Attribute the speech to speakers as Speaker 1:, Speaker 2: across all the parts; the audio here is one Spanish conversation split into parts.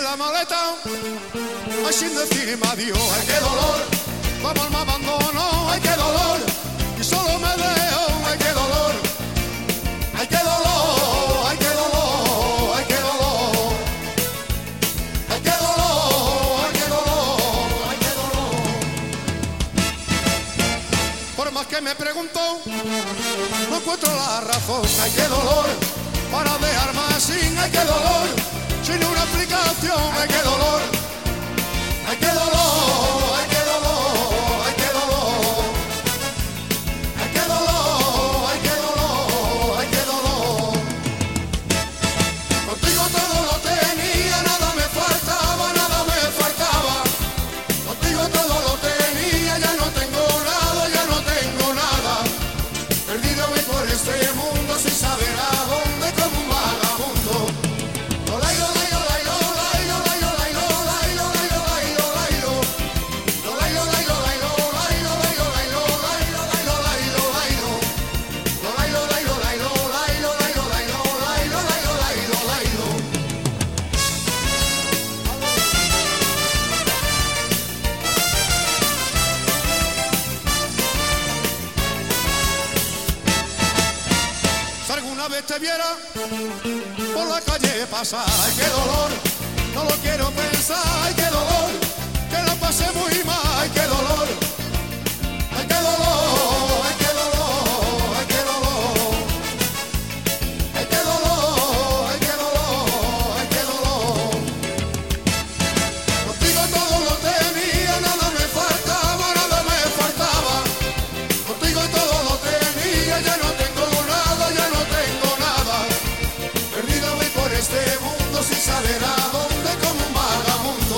Speaker 1: la maleta, ay, sin decirme adiós. Ay, qué dolor, como él me abandonó. Ay, qué dolor, y solo me dejó. Ay, qué dolor, ay, qué dolor, ay, qué dolor, ay, qué dolor, ay, qué dolor, ay, qué dolor, ay, qué dolor. Por más que me preguntó, no encuentro la razón. Ay, qué dolor, para dejarme así. Ay, qué dolor, sin una explicación. Ay, qué dolor, ay, qué dolor, ay, qué dolor, ay, qué dolor, ay, qué dolor, ay, qué dolor, ay, qué dolor. Contigo todo lo tenía, nada me faltaba, nada me faltaba. Contigo todo lo tenía, ya no tengo nada, ya no tengo nada. Perdido voy por este mundo sin saber a dónde, como un vagabundo. Si alguna vez te viera por la calle pasar, ay, qué dolor, no lo quiero pensar. Ay, qué dolor, que la pasé muy mal. Ay, qué dolor, ay, qué dolor, ay, qué dolor, ay, qué dolor, ay, qué dolor, ay, qué dolor, ay, qué dolor. Contigo todo lo tenía, nada me faltaba, nada me faltaba. Contigo todo lo tenía, ya no tengo nada, ya no tengo nada. Perdido voy por este mundo sin saber a dónde, como un vagabundo.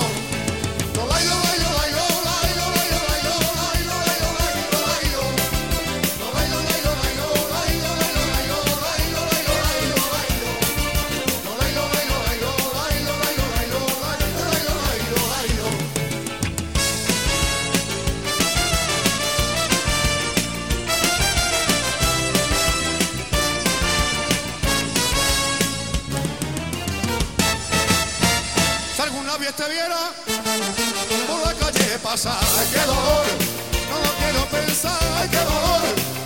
Speaker 1: Si alguna vez te viera por la calle pasar, ay, qué dolor, no lo quiero pensar. Ay, qué dolor,